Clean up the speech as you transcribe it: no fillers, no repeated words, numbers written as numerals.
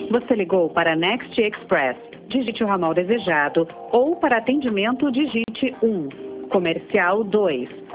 Você ligou para Next Express. Digite o ramal desejado ou para atendimento digite 1. Comercial 2.